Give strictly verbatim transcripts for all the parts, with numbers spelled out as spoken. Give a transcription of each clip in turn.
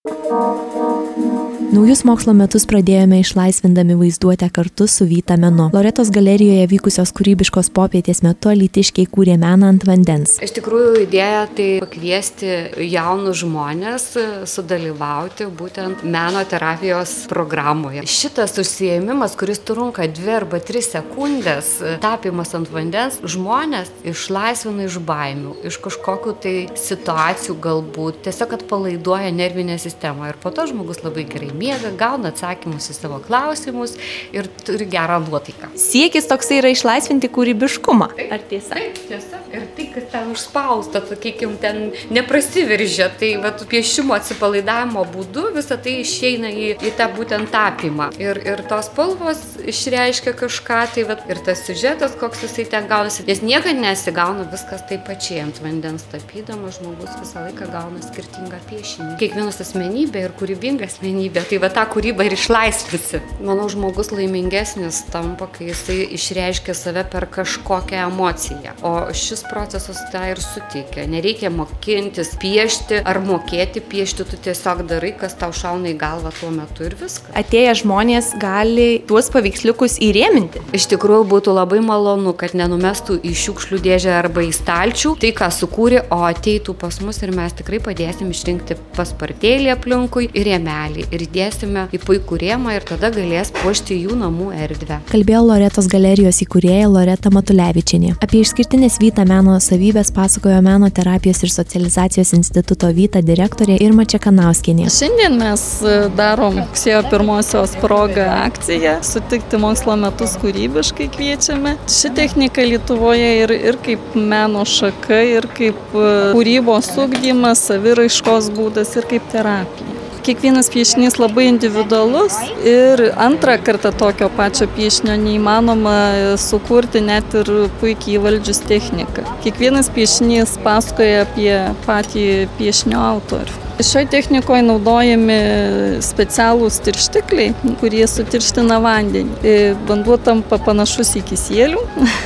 Naujus mokslo metus pradėjome išlaisvindami vaizduotę kartu su Vyta menu. Loretos galerijoje vykusios kūrybiškos popietės metu alytiškiai kūrė meną ant vandens. Iš tikrųjų idėja tai pakviesti jaunus žmonės sudalyvauti būtent meno terapijos programoje. Šitas užsiėmimas, kuris trunka dvi arba tris sekundės, tapimas ant vandens, žmonės išlaisvina iš baimių, iš kažkokių tai situacijų galbūt, tiesiog atpalaiduoja nervinę sistemą ir po to žmogus labai gerai miega, gauna atsakymus į savo klausimus ir turi gerą nuotaiką. Siekis toksai yra išlaisvinti kūrybiškumą. Ar tiesa? Taip, tiesa. Ir tai, kas ten užspausta, sakykime, ten neprasiveržia, tai vat, piešimo atsipalaidavimo būdu visą tai išeina į, į tą būtent tapimą. Ir, ir tos spalvos išreiškia kažką, tai vat, ir tas siužetas, koks jisai ten gaunasi. Nes niekada nesigauna viskas taip pačiai ant vandens tapydamas, žmogus visą laiką gauna skirtingą piešinį. Kiekvienas asmenybė ir kūrybinga asmenybė. Tai va tą kūrybą ir išlaisvisi. Manau, žmogus laimingesnis tampa, kai jisai išreiškia save per kažkokią emociją. O šis procesas tą ir suteikia. Nereikia mokintis piešti ar mokėti piešti, tu tiesiog darai, kas tau šauna į galvą tuo metu ir viskas. Atėję žmonės gali tuos paveiksliukus įrėminti. Iš tikrųjų būtų labai malonu, kad nenumestų į šiukšlių dėžę arba į stalčių tai, ką sukūrė, o ateitų pas mus ir mes tikrai padėsim išrinkti paspartėlį aplinkui ir rėmelį. Ir dėsime į puikų rėmą ir tada galės puošti jų namų erdvę. Kalbėjo Loretos galerijos įkūrėja Loreta Matulevičienė. Apie išskirtinės Vyta meno savybės pasakojo Meno terapijos ir socializacijos instituto Vyta direktorė Irma Čekanauskienė. Šiandien mes darom rugsėjo pirmosios proga akciją Sutikti mokslo metus kūrybiškai kviečiame. Ši technika Lietuvoje ir, ir kaip meno šaka, ir kaip kūrybos ugdymas, saviraiškos būdas ir kaip terapija. Kiekvienas piešinys labai individualus ir antrą kartą tokio pačio piešinio neįmanoma sukurti net ir puikiai įvaldžius techniką. Kiekvienas piešinys pasakoja apie patį piešinio autorių. Šioje technikoje naudojami specialūs tirštikliai, kurie sutirština vandenį. Vanduo tampa panašus į kisielių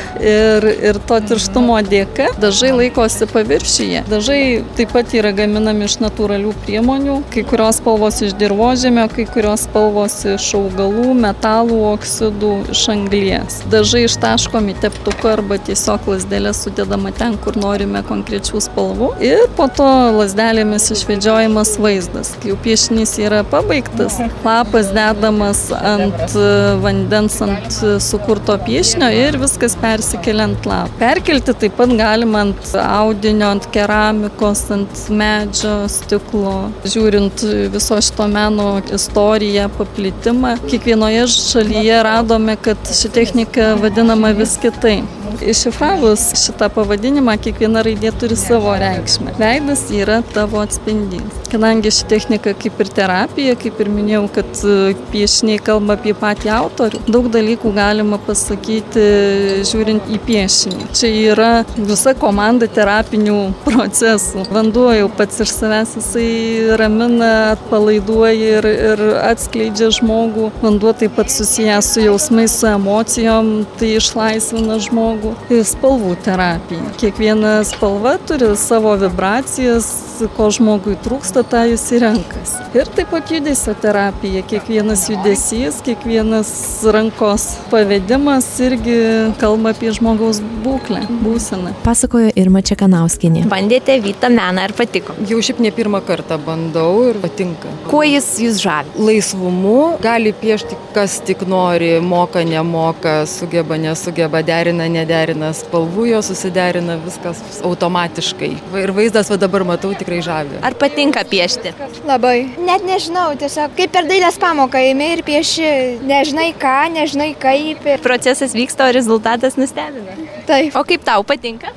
ir, ir to tirštumo dėka dažai laikosi paviršiuje. Dažai taip pat yra gaminami iš natūralių priemonių, kai kurios spalvos iš dirvožemio, kai kurios spalvos iš augalų, metalų, oksidų, iš anglies. Dažai ištaškomi teptuku arba tiesiog lazdelės sudedama ten, kur norime konkrečių spalvų ir po to lazdelėmis išvedžiojama vaizdas. Kai jau piešinys yra pabaigtas, lapas dedamas ant vandens, ant sukurto piešinio ir viskas persikelia ant lapų. Perkelti taip pat galima ant audinio, ant keramikos, ant medžio, stiklo. Žiūrint viso šito meno istoriją, paplitimą, kiekvienoje šalyje radome, kad ši technika vadinama vis kitaip. Iššifravus šitą pavadinimą, kiekviena raidė turi savo reikšmę. Veidas yra tavo atspindys. Kadangi ši technika kaip ir terapija, kaip ir minėjau, kad piešiniai kalba apie patį autorių, daug dalykų galima pasakyti žiūrint į piešinį. Čia yra visa komanda terapinių procesų. Vanduo jau pats iš savęs jisai ramina, atpalaiduoja ir, ir atskleidžia žmogų. Vanduo taip pat susijęs su jausmais, su emocijom, tai išlaisvina žmogų. Spalvų terapija. Kiekviena spalva turi savo vibracijas, ko žmogui trūksta, tą jis įrenkas. Ir taip pat judesio terapija. Kiekvienas judesys, kiekvienas rankos pavedimas irgi kalba apie žmogaus būklę, būseną. Pasakojo Irma Čekanauskienė. Bandėte Vyta meną ir patiko? Jau šiaip ne pirmą kartą bandau ir patinka. Kuo jis jūs žavi? Laisvumu, gali piešti kas tik nori, moka, nemoka, sugeba, nesugeba, derina, nederina spalvų, jo susiderina viskas automatiškai. Ir vaizdas va dabar matau tikrai žavi. Ar patinka piešti? Labai. Net nežinau, tiesiog kaip per dailės pamoką imi ir pieši, nežinai ką, nežinai kaip. Ir... Procesas vyksta, o rezultatas nustebina. Taip. O kaip tau patinka?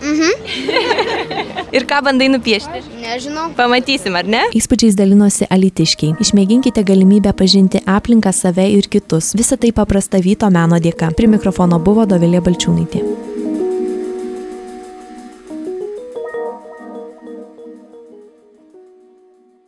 Mhm. Ir ką bandai nupiešti? Nežinau. Pamatysim, ar ne? Įspūdžiais dalinosi alytiškiai. Išmėginkite galimybę pažinti aplinką, save ir kitus. Visą tai paprasta Vyto meno dėka. Prie mikrofono buvo Dovilė Balčiūnaitė.